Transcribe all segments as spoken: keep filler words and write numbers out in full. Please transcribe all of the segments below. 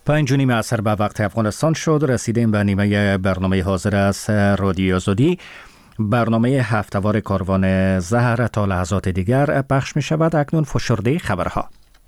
پنج و نیم عصر به وقت افغانستان شد. رسیدیم به نیمه برنامه حاضر از رادیو آزادی. برنامه هفته‌وار کاروان زهر تا لحظات دیگر پخش می شود. اکنون فشرده خبرها.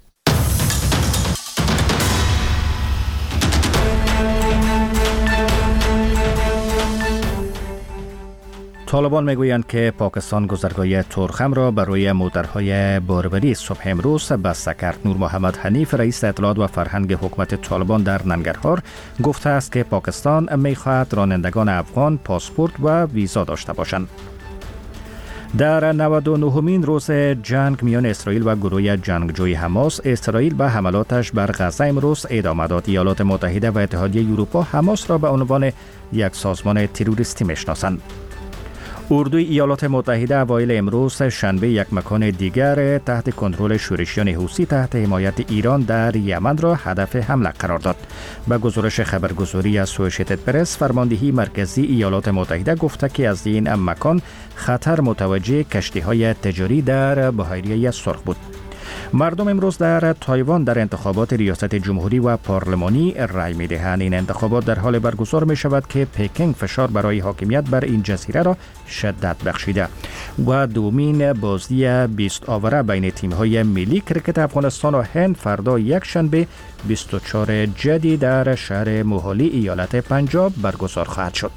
طالبان میگویند که پاکستان گذرگاه ترخم را بر روی موترهای باربری صبح امروز بسته کرد. نور محمد حنیف رئیس اطلاعات و فرهنگ حکومت طالبان در ننگرهار گفته است که پاکستان میخواهد رانندگان افغان پاسپورت و ویزا داشته باشند. در نود و نهمین روز جنگ میان اسرائیل و گروه جنگجوی حماس، اسرائیل به حملاتش بر غزه امروز ادامه داد. ایالات متحده و اتحادیه اروپا حماس را به عنوان یک سازمان تروریستی میشناسند. اردوی ایالات متحده اوایل امروز شنبه یک مکان دیگر تحت کنترل شورشیان حوثی تحت حمایت ایران در یمن را هدف حمله قرار داد. به گزارش خبرگزاری از اسوشییتد پرس، فرماندهی مرکزی ایالات متحده گفته که از این مکان خطر متوجه کشتی‌های تجاری در بحیره سرخ بود. مردم امروز در تایوان در انتخابات ریاست جمهوری و پارلمانی رای می‌دهند. این انتخابات در حال برگزار می‌شود که پکینگ فشار برای حاکمیت بر این جزیره را شدت بخشیده و دومین بازی بیست آوره بین تیم‌های ملی کرکت افغانستان و هند فردا یک شنبه بیست و چهارم جدی در شهر موهالی ایالت پنجاب برگزار خواهد شد.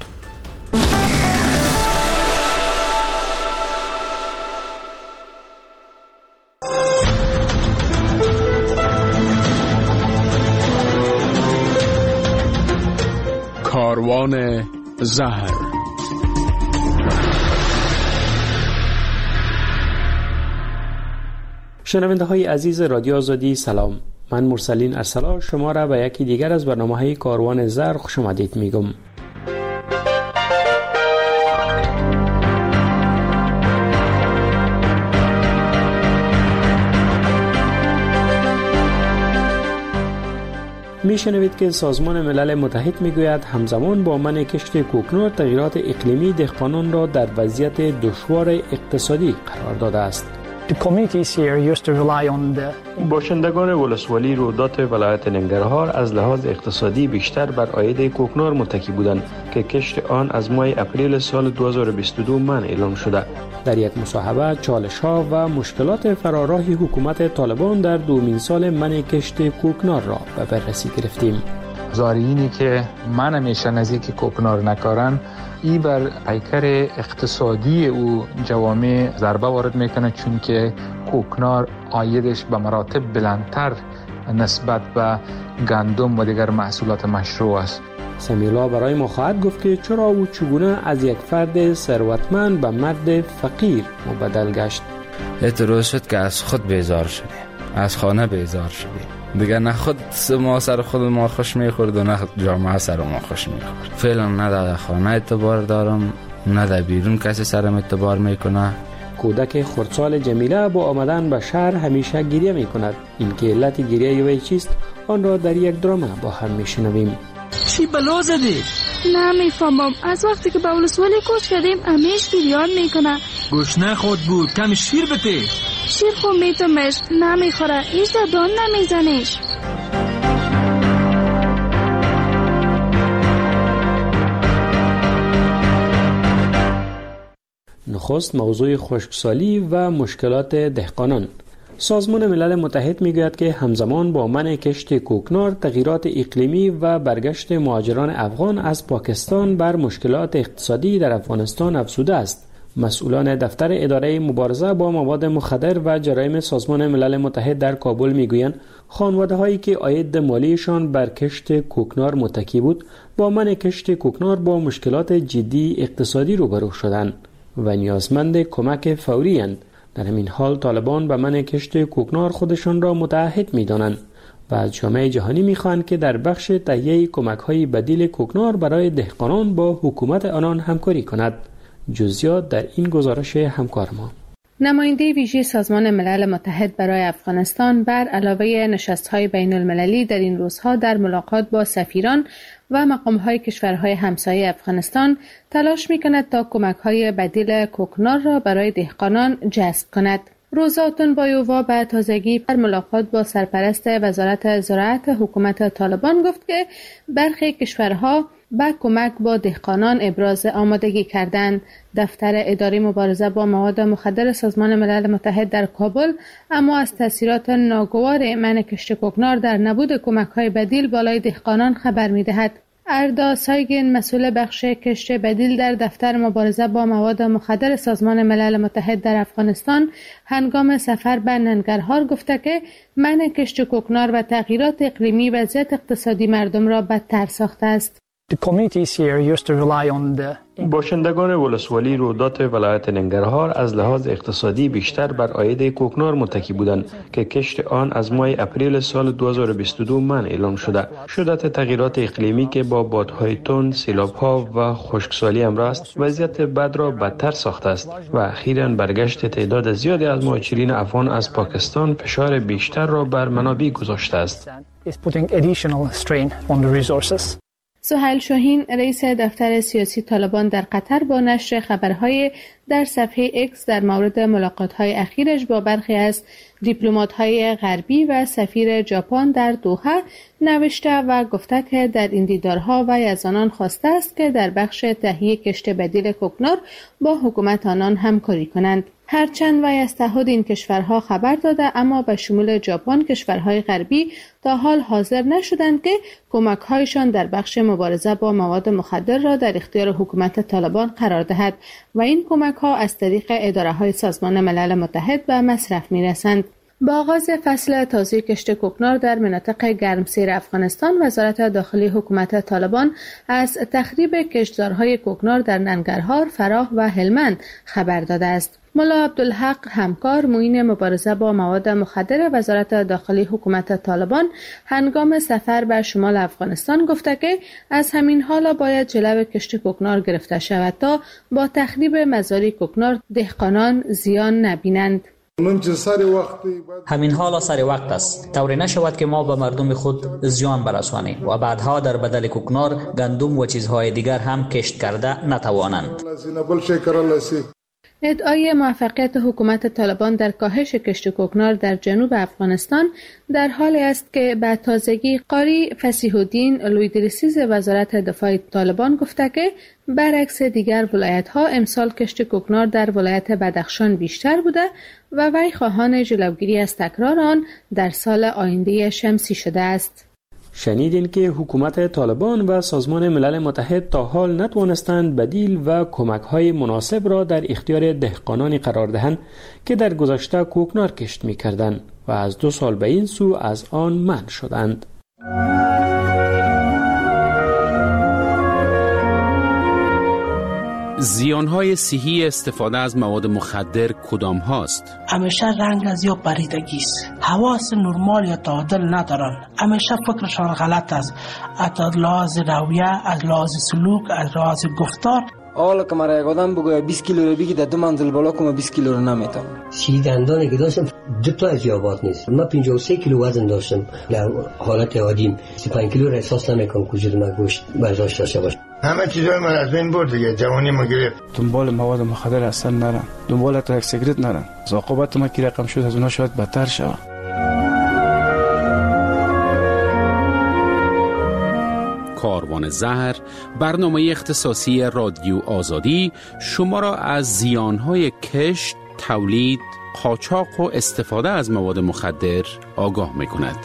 کاروان زهر. شنونده های عزیز رادیو آزادی سلام. من مرسلین ارسلا شما را به یکی دیگر از برنامه های کاروان زهر خوش آمدید میگم. میشنوید که سازمان ملل متحد میگوید همزمان با منع کشت کوکنار تغییرات اقلیمی دهقانان را در وضعیت دشوار اقتصادی قرار داده است. باشندگان ولسوالی رودات ولایت ننگرهار از لحاظ اقتصادی بیشتر بر عاید کوکنار متکی بودند که کشت آن از ماه اپریل سال دو هزار و بیست و دو منع اعلام شده. در یک مصاحبه چالش‌ها و مشکلات فراراهی حکومت طالبان در دومین سال منع کشت کوکنار را به بررسی گرفتیم. زارعینی که من میشه نزدیک کوکنار نکارن ای بر پیکر اقتصادی او جوامع ضربه وارد میکنه، چون که کوکنار عایدش به مراتب بلندتر نسبت به گندم و دیگر محصولات مشروع است. سمیلا برای ما خواهد گفت که چرا او چگونه از یک فرد ثروتمند به مرد فقیر مبدل گشت. اعتراض شد که از خود بیزار شدی، از خانه بیزار شدی، دیگر نه خود ما سر خود ما خوش میخورد و نه جامعه سر ما خوش میخورد. فعلا نه در خانه اعتبار دارم، نه در بیرون کسی سرم اعتبار میکنه. کودک خردسال جمیله با آمدن به شهر همیشه گریه میکند. این که علت گریه وی چیست آن را در یک درامه با هم میشنویم. چی بلا زدی؟ نمیفهمم. از وقتی که به ولسوالی کوچ کردیم همیش گریان میکنه. گشنه خود بود، کم شیر بده. شیر خود میتومش نمیخوره، هیچ دادان نمیزنش. نخست موضوع خشکسالی و مشکلات دهقانان. سازمان ملل متحد میگوید که همزمان با منع کشت کوکنار تغییرات اقلیمی و برگشت مهاجران افغان از پاکستان بر مشکلات اقتصادی در افغانستان افزوده است. مسئولان دفتر اداره مبارزه با مواد مخدر و جرایم سازمان ملل متحد در کابل میگویند خانواده‌هایی که عاید مالیشان بر کشت کوکنار متکی بود با منع کشت کوکنار با مشکلات جدی اقتصادی روبرو شدند و نیازمند کمک فوری اند. در همین حال طالبان به منع کشت کوکنار خودشان را متعهد می‌دانند و از جامعه جهانی می‌خواهند که در بخش تهیه کمک‌های بدیل کوکنار برای دهقانان با حکومت آنان همکاری کند. جزئیات در این گزارش همکار ما. نماینده ویژه سازمان ملل متحد برای افغانستان بر علاوه نشست‌های بین‌المللی در این روزها در ملاقات با سفیران و مقام‌های کشورهای همسایه افغانستان تلاش می‌کند تا کمک‌های بدیل کوکنار را برای دهقانان جذب کند. روزا تونبایووا به تازگی در ملاقات با سرپرست وزارت زراعت حکومت طالبان گفت که برخی کشورها به کمک با دهقانان ابراز آمادگی کردند. دفتر اداره مبارزه با مواد مخدر سازمان ملل متحد در کابل اما از تاثیرات ناگوار منع کشت کوکنار در نبود کمک‌های بدیل بالای دهقانان خبر می‌دهد. اردا سایگین مسئول بخش کشت بدیل در دفتر مبارزه با مواد مخدر سازمان ملل متحد در افغانستان هنگام سفر به ننگرهار گفته که منع کشت کوکنار و تغییرات اقلیمی وضعیت اقتصادی مردم را بدتر ساخته است. باشندگان ولسوالی رودات ولایت ننگرهار از لحاظ اقتصادی بیشتر بر عاید کوکنار متکی بودند که کشت آن از ماه اپریل سال دو هزار و بیست و دو منع اعلام شده. شدت تغییرات اقلیمی که با بادهای تند، سیلاب‌ها و خشکسالی همراه است، وضعیت بد را بدتر ساخته است و اخیراً برگشت تعداد زیادی از مهاجرین افغان از پاکستان فشار بیشتر را بر منابع گذاشته است. سهیل شاهین رئیس دفتر سیاسی طالبان در قطر با نشر خبرهای در صفحه اکس در مورد ملاقات‌های اخیرش با برخی از دیپلمات‌های غربی و سفیر ژاپن در دوحه نوشته و گفته که در این دیدارها وی از آنان خواسته است که در بخش تهیه کشت بدیل کوکنار با حکومت آنان همکاری کنند. هرچند وی از تعهد این کشورها خبر داده اما به شمول ژاپن کشورهای غربی تا حال حاضر نشدند که کمک‌هایشان در بخش مبارزه با مواد مخدر را در اختیار حکومت طالبان قرار دهد و این کمک‌ها از طریق اداره‌های سازمان ملل متحد به مصرف می‌رسند. با آغاز فصل تازه کشت کوکنار در مناطق گرمسیر افغانستان، وزارت داخلی حکومت طالبان از تخریب کشتزارهای کوکنار در ننگرهار، فراه و هلمند خبر داده است. ملا عبدالحق همکار معین مبارزه با مواد مخدر وزارت داخلی حکومت طالبان هنگام سفر به شمال افغانستان گفته که از همین حالا باید جلو کشت کوکنار گرفته شود تا با تخریب مزارع کوکنار دهقانان زیان نبینند. همین حالا سر وقت است طوری نشود که ما به مردم خود زیان برسانیم و بعدها در بدل کوکنار گندم و چیزهای دیگر هم کشت کرده نتوانند. ادعای موفقیت حکومت طالبان در کاهش کشت کوکنار در جنوب افغانستان در حالی است که به تازگی قاری فصیح الدین لویدرسیز وزارت دفاع طالبان گفته که برعکس دیگر ولایت‌ها امسال کشت کوکنار در ولایت بدخشان بیشتر بوده و وی خواهان جلوگیری از تکرار آن در سال آینده شمسی شده است. شنیدین که حکومت طالبان و سازمان ملل متحد تا حال نتوانستند بدیل و کمک‌های مناسب را در اختیار دهقانانی قرار دهند که در گذشته کوکنار کشت می‌کردند و از دو سال به این سو از آن منع شدند. زیانهای صحی استفاده از مواد مخدر کدام هاست؟ همیشه رنگ از یا پریدگی است. حواس نرمال یا تعادل ندارن. همیشه فکرشان غلط است. از لحاظ رویه، از لحاظ سلوک، از لحاظ گفتار. حالا که مرا یک آدم بگوید بیست کیلو رو بگی در دو منزل بالا کنم بیست کیلو رو نمیتونم. سی دندانی که داشتم دو تا از یابات نیست. من پنجاه و سه کیلو وزن داشتم. در حالت عادیم سی و پنج کیلو را احساس نمیکنم که جلو گوشت برداشت داشته باشه. همه چیزای من از بین برد دیگه، جوانی ما گرفت. دنبال مواد مخدر اصلا نرم، دنبال تا یک سیگرت نرم. عاقبت ما کی رقم شد از اونها شاید بدتر شود. کاروان زهر، برنامه اختصاصی رادیو آزادی شما را از زیانهای کشت، تولید، قاچاق و استفاده از مواد مخدر آگاه می‌کند.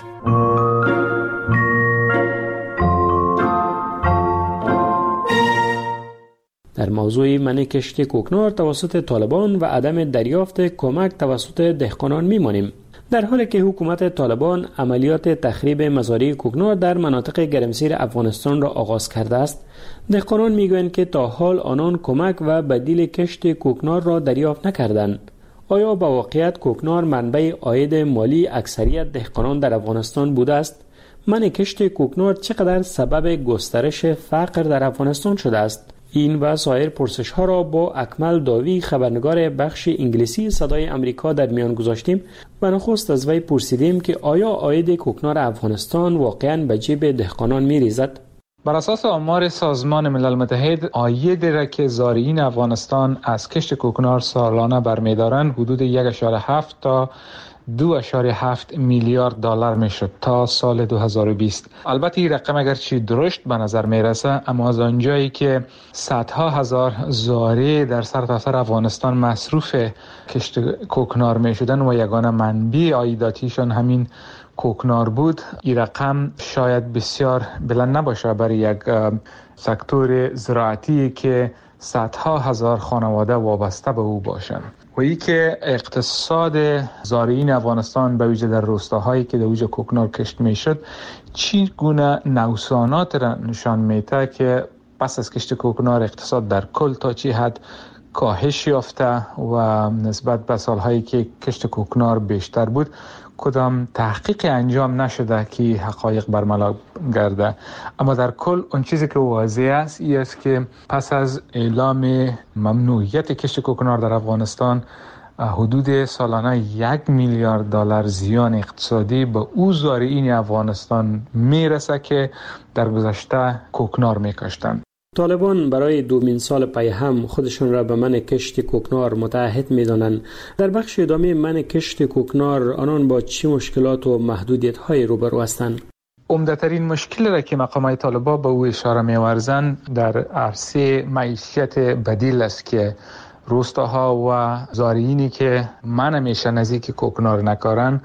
در موضوع منع کشت کوکنار توسط طالبان و عدم دریافت کمک توسط دهقانان میمانیم. در حالی که حکومت طالبان عملیات تخریب مزارع کوکنار در مناطق گرمسیر افغانستان را آغاز کرده است، دهقانان میگویند که تا حال آنان کمک و بدیل کشت کوکنار را دریافت نکردند. آیا با واقعیت کوکنار منبع عاید مالی اکثریت دهقانان در افغانستان بوده است؟ منع کشت کوکنار چقدر سبب گسترش فقر در افغانستان شده است؟ این و سایر پرسش ها را با اکمل داوی، خبرنگار بخش انگلیسی صدای امریکا در میان گذاشتیم و نخست از وی پرسیدیم که آیا عاید کوکنار افغانستان واقعاً به جیب دهقانان می ریزد؟ بر اساس آمار سازمان ملل متحد، عاید را که زارعین افغانستان از کشت کوکنار سالانه برمی‌دارند حدود یک و هفت تا دو و هفت میلیارد دلار میشد تا سال دو هزار و بیست. البته این رقم اگرچه درشت به نظر میرسه، اما از آنجایی که صدها هزار زارع در سرتاسر افغانستان مصروف کشت کوکنار میشدن و یگانه منبع عایداتیشان همین کوکنار بود، این رقم شاید بسیار بلند نباشه برای یک سکتور زراعتی که صدها هزار خانواده وابسته به او باشند. و ای که اقتصاد زارعین افغانستان به ویژه در روستاهایی که در اوج کوکنار کشت میشد چی گونه نوسانات را نشان میده که پس از کشت کوکنار اقتصاد در کل تا چی حد کاهش یافته و نسبت به سالهایی که کشت کوکنار بیشتر بود کدام تحقیق انجام نشده که حقایق برملا گرده. اما در کل اون چیزی که واضح است این است که پس از اعلام ممنوعیت کشت کوکنار در افغانستان حدود سالانه یک میلیارد دلار زیان اقتصادی به او زارعین افغانستان میرسه که در گذشته کوکنار میکاشتند. طالبان برای دومین سال پی هم خودشان را به منع کشت کوکنار متعهد می‌دانند. در بخش ادامه منع کشت کوکنار آنان با چه مشکلات و محدودیت‌های روبرو هستند؟ عمده‌ترین مشکلی را که مقامات طالبان به او اشاره می‌ورزند در عرصه معیشت بدیل است که روستاها و زارعینی که منع میشن نزدیک کوکنار نکارن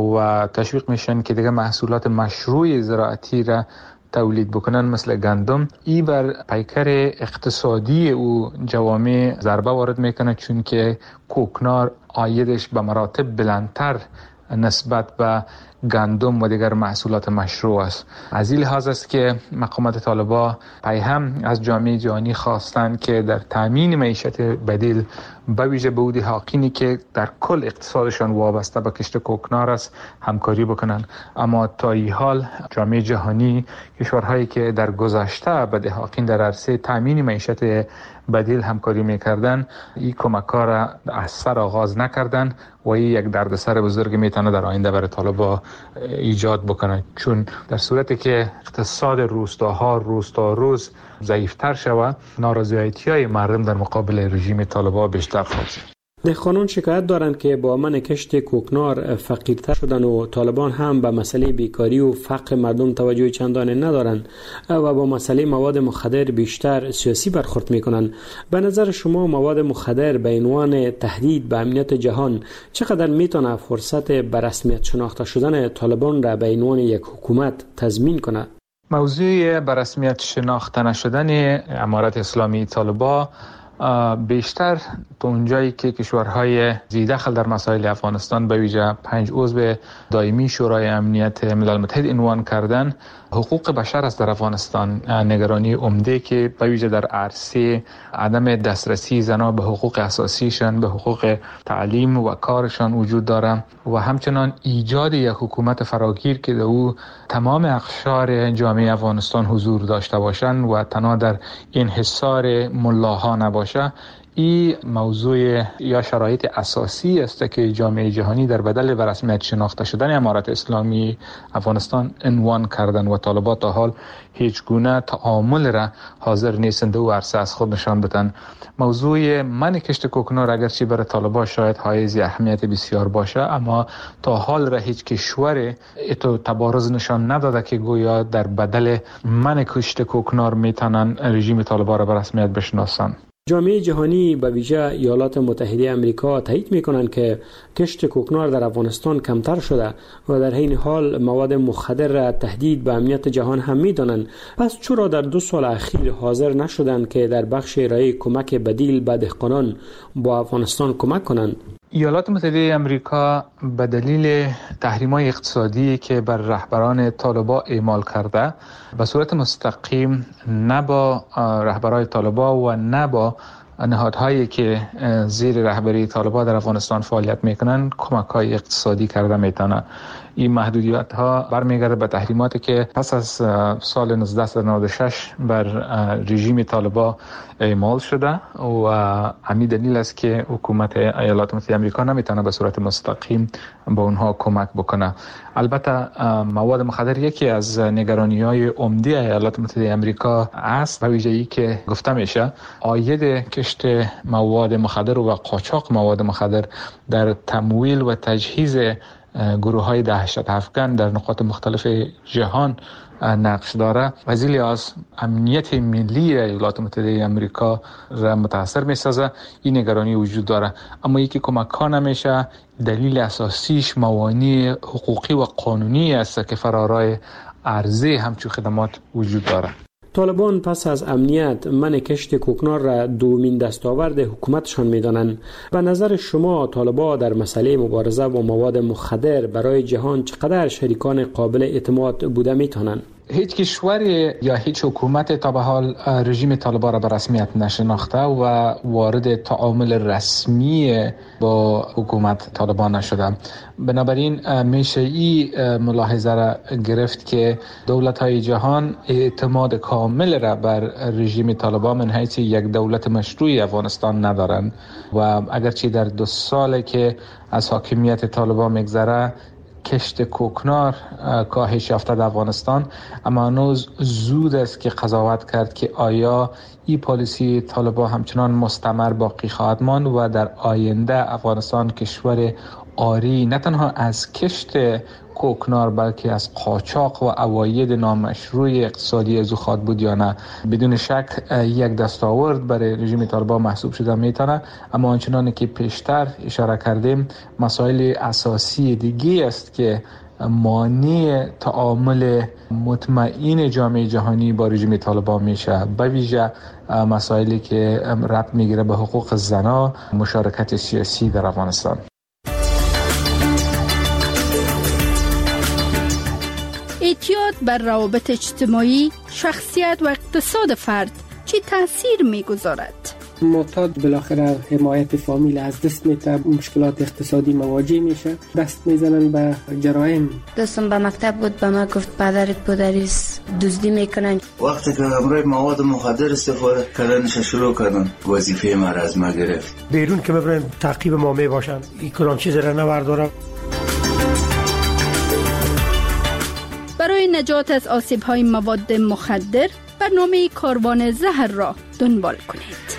و تشویق میشن که دیگه محصولات مشروع زراعتی را تولید بکنن مثل گندم، ای بر پیکر اقتصادی او جوامع ضربه وارد میکنه، چون که کوکنار عایدش به مراتب بلندتر نسبت به گندم و دیگر محصولات مشروع است. از این لحاظ است که مقامات طالبان پی هم از جامعه جهانی خواستند که در تامین معیشت بدیل به ویژه به اودی حاکینی که در کل اقتصادشان وابسته به کشت کوکنار است همکاری بکنند. اما تا این حال جامعه جهانی، کشورهایی که در گذشته به دهاقین در عرصه تامین معیشت بدیل همکاری میکردن، این کمک‌ها را از سر آغاز نکردن و این یک دردسر بزرگ میتونه در آینده برای طالبان ایجاد بکنه، چون در صورتی که اقتصاد روستاها روستا روز ضعیفتر شود، نارضایتی‌های مردم در مقابل رژیم طالبان بیشتر خواهد شد. دهقانان شکایت دارند که با منع کشت کوکنار فقیرتر شدن و طالبان هم به مسئله بیکاری و فقر مردم توجه چندانی ندارند و با مسئله مواد مخدر بیشتر سیاسی برخورد میکنند. به نظر شما مواد مخدر به عنوان تهدید به امنیت جهان چقدر میتونه فرصت به رسمیت شناخته شدن طالبان را به عنوان یک حکومت تضمین کند؟ موضوع به رسمیت شناخته نشدن امارت اسلامی طالبان بیشتر تو اونجایی که کشورهای زیدخل در مسائل افغانستان به ویژه پنج عضو دائمی شورای امنیت ملل متحد عنوان کردن حقوق بشر است در افغانستان. نگرانی عمده که به ویژه در عرصه عدم دسترسی زنان به حقوق اساسیشان، به حقوق تعلیم و کارشان وجود داره و همچنان ایجاد یک حکومت فراگیر که در او تمام اقشار جامعه افغانستان حضور داشته باشند و تنها در انحصار ملاها نباشه. این موضوع یا شرایط اساسی است که جامعه جهانی در بدل به رسمیت شناخته شدن امارت اسلامی افغانستان عنوان کردن و طالبان تا حال هیچ گونه تعامل را حاضر نیستند و عرصه از خود نشان بدن. موضوع منع کشت کوکنار اگرچه برای طالبان شاید حائز اهمیت بسیار باشه، اما تا حال را هیچ کشور اتو تبارز نشان نداده که گویا در بدل منع کشت کوکنار میتونن رژیم طالبان را به رسمیت بشناسن. جامعه جهانی به ویژه ایالات متحده آمریکا تایید میکنند که کشت کوکنار در افغانستان کمتر شده و در این حال مواد مخدر را تهدید به امنیت جهان هم میدانند. پس چرا در دو سال اخیر حاضر نشدند که در بخش ارائه کمک بدیل به دهقانان با افغانستان کمک کنند؟ ایالات متحده آمریکا به دلیل تحریم‌های اقتصادی که بر رهبران طالبان اعمال کرده به صورت مستقیم نه با رهبران طالبان و نه با نهادهایی که زیر رهبری طالبان در افغانستان فعالیت میکنن کمک‌های اقتصادی کرده میتونه. این محدودیت ها برمیگرده به تحریماتی که پس از سال نوزده نود و شش بر رژیم طالبان اعمال شده و همین دلیل است که حکومت ایالات متحده آمریکا نمیتونه به صورت مستقیم به اونها کمک بکنه. البته مواد مخدر یکی از نگرانی‌های عمده ایالات متحده آمریکا است، به ویژه‌ای که گفته میشه عاید کشت مواد مخدر و قاچاق مواد مخدر در تمویل و تجهیز گروه‌های دهشت افکن در نقاط مختلف جهان نقش داره و از این لحاظ امنیت ملی ایالات متحده آمریکا را متاثر می‌سازه. این نگرانی وجود داره، اما یکی کمک ها نمیشه. دلیل اساسیش موانع حقوقی و قانونی است که فرارای عرضه همچون خدمات وجود داره. طالبان پس از امنیت من کشت کوکنار را دومین دستاورد حکومتشان می‌دانند. به نظر شما طالبان در مسئله مبارزه با مواد مخدر برای جهان چقدر شریکان قابل اعتماد بوده می‌توانند؟ هیچ کشور یا هیچ حکومت تا به حال رژیم طالبان را به رسمیت نشناخته و وارد تعامل رسمی با حکومت طالبان نشده. بنابراین میشه این ملاحظه را گرفت که دولت‌های جهان اعتماد کامل را بر رژیم طالبان من حیث یک دولت مشروع افغانستان ندارند و اگرچه در دو ساله که از حاکمیت طالبان میگذره کشت کوکنار کاهش یافته در افغانستان، اما هنوز زود است که قضاوت کرد که آیا این پالیسی طالبان همچنان مستمر باقی خواهد ماند و در آینده افغانستان کشور آری نه تنها از کشت کوکنار بلکه از قاچاق و عواید نامشروع اقتصادی از او خواهد بود یا نه. بدون شک یک دستاورد برای رژیم طالبان محسوب شده میتونه، اما آنچنانی که پیشتر اشاره کردیم مسائل اساسی دیگه است که مانع تعامل مطمئن جامعه جهانی با رژیم طالبان میشه، به ویژه مسائلی که ربط میگیره به حقوق زنان، مشارکت سیاسی در افغانستان. اعتیاد بر روابط اجتماعی، شخصیت و اقتصاد فرد چه تاثیر میگذارد؟ معتاد بالاخره حمایت فامیل از دست میده، مشکلات اقتصادی مواجه میشه، دست میزنن به جرایم. دوستم به مکتب بود، به ما گفت پدرت پدریست دزدی میکنن. وقتی که امروز مواد مخدر استفاده کردنش شروع کردن وظیفه ما را از ما گرفت. بیرون که میبرن تعقیب ما میباشن، این کلام چیز را نوردارم. برای نجات از آسیب‌های مواد مخدر برنامه کاروان زهر را دنبال کنید.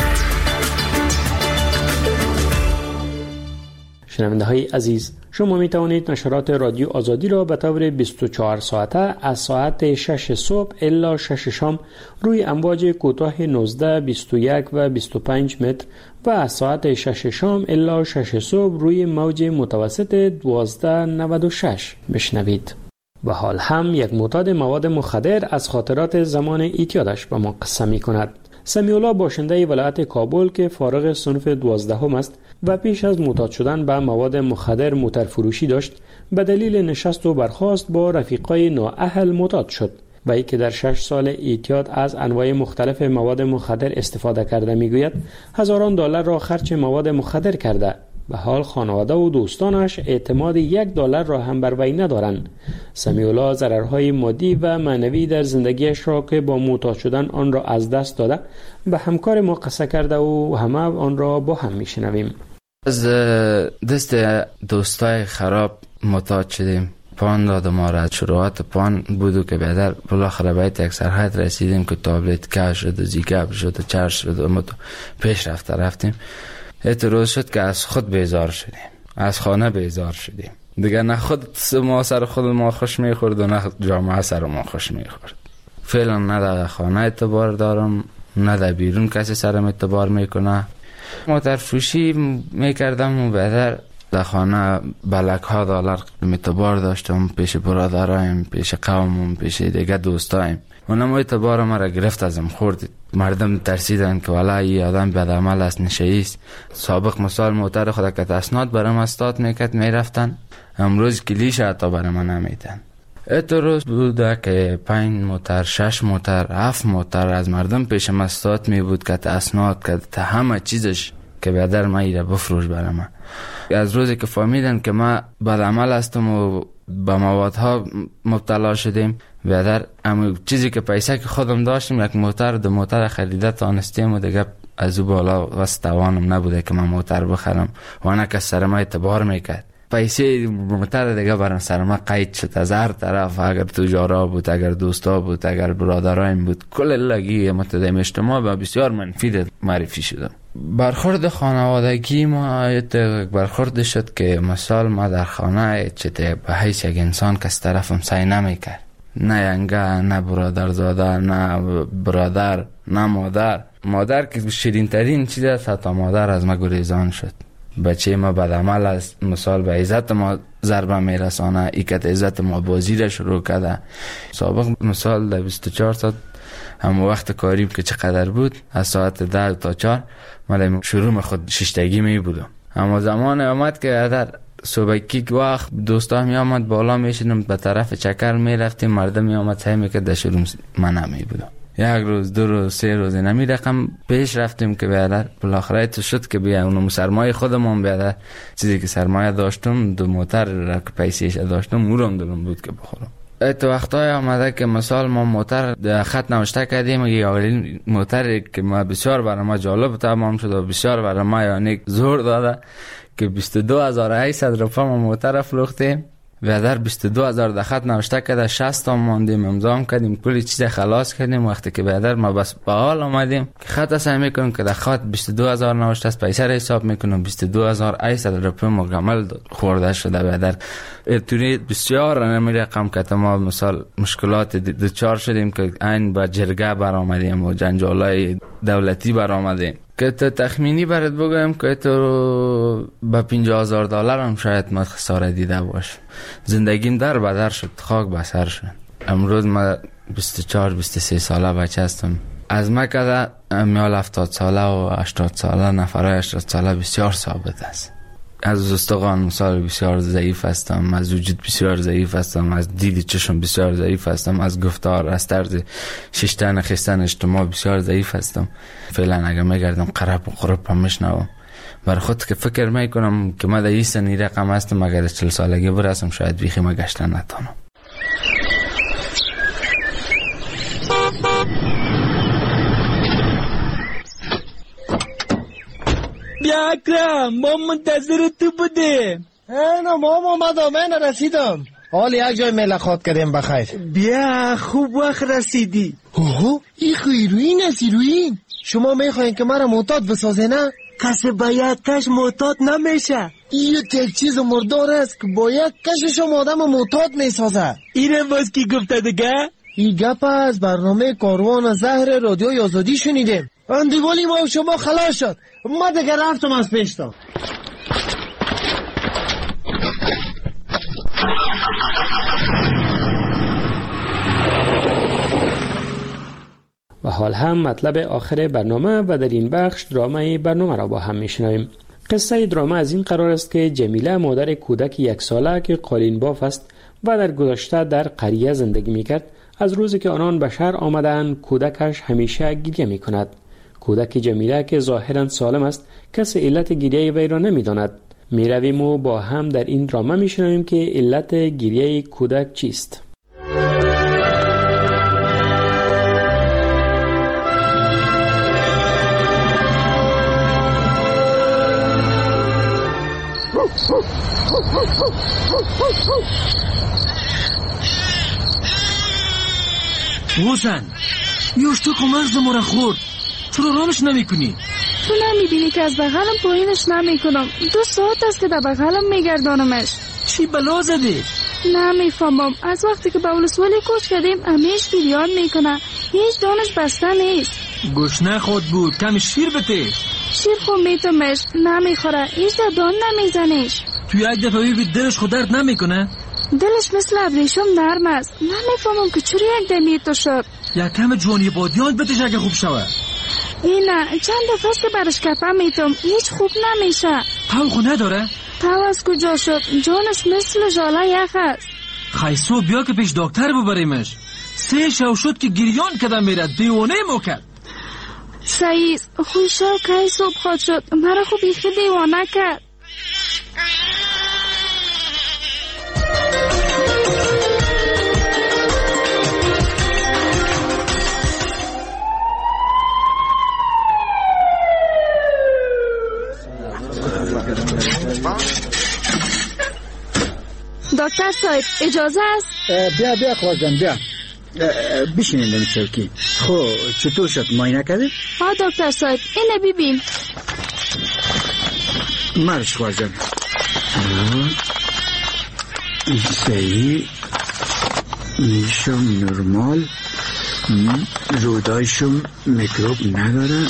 شنونده های عزیز، شما می توانید نشرات رادیو آزادی را به طور بیست و چهار ساعته از ساعت شش صبح الی شش شام روی امواج کوتاه نوزده، بیست و یک و بیست و پنج متر و از ساعت شش شام الی شش صبح روی موج متوسط دوازده نود و شش بشنوید. و حال هم یک معتاد مواد مخدر از خاطرات زمان اعتیادش به ما قصه می کند. سمیع الله باشنده ولایت کابل که فارغ صنف دوازدهم است و پیش از معتاد شدن به مواد مخدر موتر فروشی داشت، به دلیل نشست و برخاست با رفیقای نااهل معتاد شد و ای که در شش سال اعتیاد از انواع مختلف مواد مخدر استفاده کرده میگوید هزاران دلار را خرج مواد مخدر کرده. به حال خانواده و دوستانش اعتماد یک دلار را هم بر وی ندارند. سمیع الله ضررهای مادی و معنوی در زندگیش را که با معتاد شدن آن را از دست داده به همکار ما قصه کرده و همه آن را با هم میشنویم. از دست دوستای خراب معتاد شدیم. پان داد ما را، شروعات پان بودو که بعدر بالاخره باید یک سرحد رسیدیم که تابلت کش شد و زیگاب شد و چرش شد و ما پیش رفته رفتیم. اعتراض شد که از خود بیزار شدیم، از خانه بیزار شدیم دیگه. نه خود ما سر خود ما خوش میخورد و نه جامعه سر ما خوش میخورد. فعلا نه در خانه اعتبار دارم، نه در بیرون کسی سرم اعتبار میکنه. موتر فروشی میکردم و بعدر در خانه بلک ها دلار اعتبار داشتم پیش برادرایم، پیش قومم، پیش دیگه دوستایم. اونم اعتبار ما را گرفت ازم خورد. مردم ترسیدن که والا این آدم بدعمل است، نشئیست. سابق مثال موتر خود که اسناد برام استاد میکرد میرفتن، امروز کلیش حتی برام نمیدن. اعتراض بوده که پنج موتر، شش موتر، هفت موتر از مردم پیشم استاد می بود که اسناد که تا همه چیزش که بعدر ما ایره بفروش برام. از روزی که فهمیدن که ما بدعمل هستم و با موادها مبتلا شدیم. بعد اما چیزی که پیسه که خودم داشتیم یک موتر دو موتر خریده تانستیم و دیگه از او بالا واسه توانم نبوده که من موتر بخرم و نه که سرما اعتبار میکرد. پیسه موتر دیگه برام سرما قید شد از هر طرف، اگر تجارا بود، اگر دوستا بود، اگر برادرایم بود، کل لگی متدیم اجتماع با بسیار منفی معرفی شدم. برخورد خانوادگی ما یک برخورد شد که مثال ما در خانه چه به حیث یک انسان که از طرفم سعی نمیکرد، نه ینگه، نه برادرزاده، نه برادر، نه مادر. مادر که شیرین ترین چیز است، حتی مادر از ما گریزان شد. بچه ما بدعمل است، مثال به عزت ما ضربه میرسانه، ایکت عزت ما بازی را شروع کرده. سابق مثال در بیست و چهار ساعت هم وقت کاریم که چقدر بود، از ساعت ده تا چهار من شروع خود ششتگی می بودم. اما زمان آمد که در صبحکی وقت دوستا می آمد بالا می شدیم به طرف چکر می رفتیم، مردم می آمد سعی می که در شروع من نمی بودم. یک روز دو روز سه روز نمی رقم پیش رفتیم که بیادر بالاخره تو شد که بیا اونم سرمایه خودمون بیادر چیزی که سرمایه داشتم دو موتر را که پیسیش داشتم اورم دلم بود که بخورم. تو وقتای آمده که مثال ما موتر خط نوشته کردیم، یه اولین موتر که ما بسیار برای ما جالب تمام شد و بسیار برای ما یعنی زور داده که بیست و دو هزار و هشتصد روپیه ما موتر فروختیم. و در بیست و دو هزار در خط نوشته کرده، شصت تا ماندیم، امضا کردیم، کلی چیز خلاص کردیم. وقتی که بعد ما بس به حال آمدیم که خط سعی میکنیم که در خط بیست و دو هزار نوشته است، پیسه را حساب میکنیم بیست و دو هزار و هشتصد روپیه مکمل خورده شده. بعد ارتونی بسیار نمی رقم که ما مثال مشکلات دچار شدیم که این با جرگه برآمدیم و جنجالای دولتی برآمدیم که تو تخمینی برات بگویم که تو با پنجاه هزار دلار هم شاید ما خساره دیده باش. زندگیم در بدر شد، خاک به سر شد. امروز ما بیست و چهار بیست و سه ساله بچه هستم. از ما که میال هفتاد ساله و هشتاد ساله نفرای هشتاد ساله بسیار ثابت است. از استخوان مثال بسیار ضعیف هستم، از وجود بسیار ضعیف هستم، از دید چشم بسیار ضعیف هستم، از گفتار، از طرز ششتن خستن اجتماع بسیار ضعیف هستم. فعلا اگر میگردم قرب و قرب هم میشنوم. برای خود که فکر میکنم که ما در این سنی رقم هستم، اگر چل سالگی برسم شاید بیخی ما گشتن نتانم. بیا اکرم، ما منتظر تو بودیم. اینا ما آمدم، من رسیدم. حال یک جای ملاقات کردیم بخیر. بیا خوب وقت رسیدی. اوه این خیروین است. ایروین شما میخواین که مرا معتاد بسازه نه؟ کسی با یک کش معتاد نمیشه. این یک چیز مردار است که با یک کش شما آدم معتاد میسازه. اینم باز کی گفته دیگه؟ این گپ از برنامه کاروان زهر رادیوی آزادی شنیدیم. اندیوالی ما شما خلاص شد. ما دیگه رفتم از پیشتا. و حال هم مطلب آخر برنامه و در این بخش درامه برنامه را با هم میشنویم. قصه درامه از این قرار است که جمیله مادر کودک یک ساله که قالین باف است و در گذشته در قریه زندگی میکرد، از روزی که آنان به شهر آمدند کودکش همیشه گریه میکند. کودک جمیله که ظاهرا سالم است کسی علت گریه وی را نمیداند. میرویم و با هم در این درامه میشنویم که علت گریه کودک چیست. حسن یوش تو که مغز ما را خورد، چرا رامش نمی کنی؟ تو نمی بینی که از بغلم پایینش نمی کنم؟ دو ساعت است که در بغلم می گردانمش. چی بلا زدی؟ نمی فهمم. از وقتی که به ولسوالی کوچ کردیم همیش گریان می کنه، هیچ دانش بسته نیست. گوشنه خود بود، کمی شیر بده. شیر خود میتمش نمی خوره، هیچ در دان نمی زنیش. تو یک دفعه بی دلش خود درد نمی کنه؟ دلش مثل ابریشم نرم است. نمیفهمم که چرا یک دمی تو شد. یک کم جوانی بادیان بتش اگه خوب شوه. اینه چند دفعه است که برش کپه میتم، هیچ خوب نمیشه. تاو خو نداره؟ تاو از کجا شد؟ جانش مثل ژاله یخ است. خیسو بیا که پیش دکتر ببریمش. سه شو شد که گریان کدم میره، دیوانه مو کرد. سعیز خوشو که صبح خود شد، مرا خوب بیخی دیوانه کرد. دکتر صاحب اجازه است؟ بیا بیا خواجان بیا بشینین دمی چوکی. خب چطور شد معاینه کردی؟ ها دکتر صاحب اینه ببین. مرش خواجان صحیح میشم نرمال رودایشم میکروب نداره.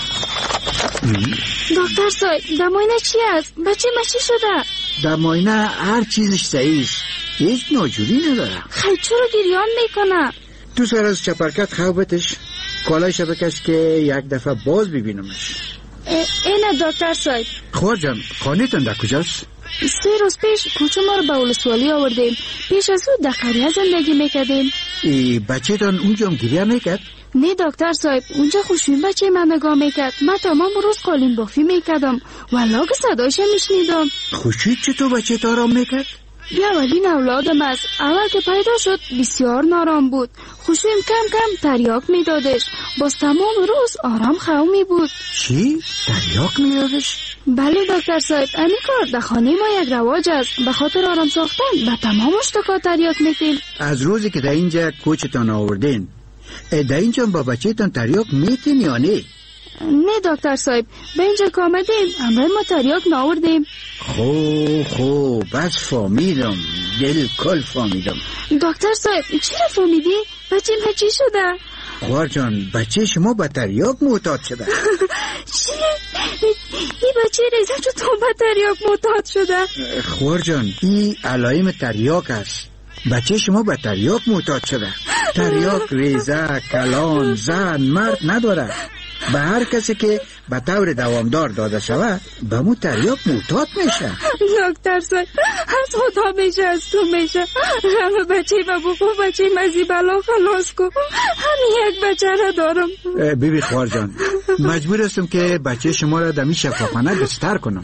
دکتر صاحب دماینه چی است؟ بچه ما چی شده؟ دماینه هر چیزش صحیح است، هیچ ناجوری نداره. خیلی چرا گریان میکنه؟ تو سر از چپرکت خوابتش کالایش بکش که یک دفعه باز ببینمش. اینه دکتر صاحب. خوار جان خانه تان در کجاست؟ سه روز پیش کوچه ما رو به ولسوالی آوردیم. پیش از او در قریه زندگی میکردیم. ای بچه تان اونجا هم گریه میکرد؟ نه دکتر صاحب اونجا خوشوین بچه من نگاه میکرد. من تمام روز قالین بافی میکردم والله که صدایش میشنیدم. خوشوین چطور بچه تا آرام میکرد؟ یه اولین اولادم است. اول که پیدا شد بسیار نارام بود. خوشویم کم کم تریاک میدادش. باز تمام روز آرام خومی بود. چی؟ تریاک میدادش؟ بله دکتر صاحب امی کار در خانه ما یک رواج است. به خاطر آرام ساختن به تمام اشتکا تریاک میتیم. از روزی که در اینجا کوچتان آوردین در اینجا با بچه تان تریاک میتین یا نه؟ نه دکتر صاحب به اینجا که آمدیم امروز ما تریاک ناوردیم. خوب خوب بس فهمیدم، دل کل فهمیدم. دکتر صاحب چرا فهمیدی؟ بچه ما چی شده؟ خوار جان بچه شما به تریاک معتاد شده. چی؟ این بچه ریزه چطور به تریاک معتاد شده؟ خوار جان این علائم تریاک است. بچه شما به تریاک معتاد شده. تریاک ریزه کلان زن مرد نداره. به هر کسی که به طور دوامدار داده شود به مو تریاک معتاد میشه. دکتر صاحب از خدا میشه از تو میشه. همه بچه ما بخو بچه مزی بلا خلاص کن. همین یک بچه را دارم. بیبی خوار جان مجبور هستم که بچه شما را دمی شفاخانه بستر کنم.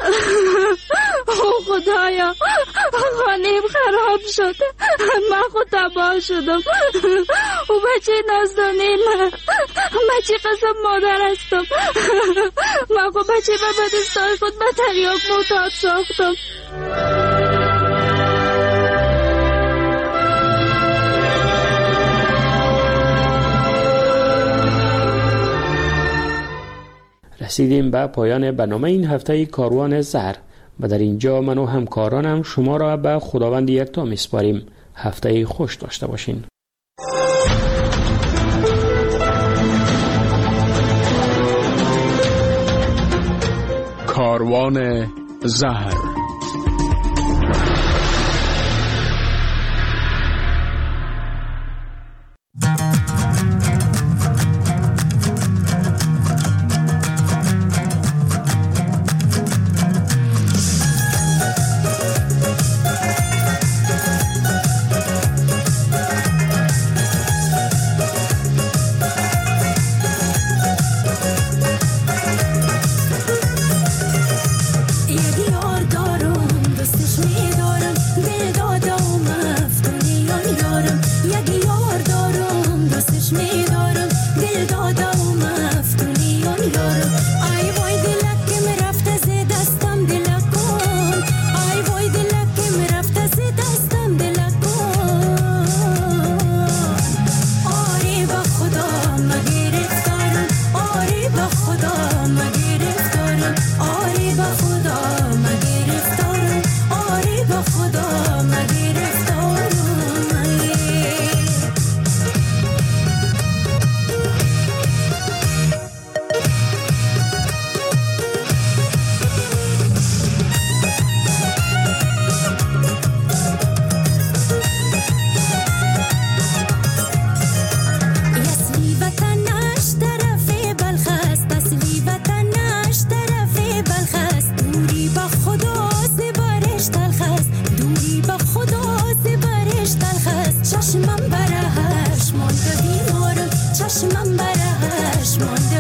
او خدایا خانیم خراب شد. من خود تباه شدم. او بچه نازدانه من من چی قسم مادر هستم. من خود بچه من به دستای خود به تریاک معتاد ساختم. رسیدیم به پایان برنامه این هفته کاروان زهر و در اینجا من و همکارانم شما را به خداوند یکتا میسپاریم. هفته خوش داشته باشین. کاروان زهر. چشمم برهش مانده بیمارم چشمم برهش مانده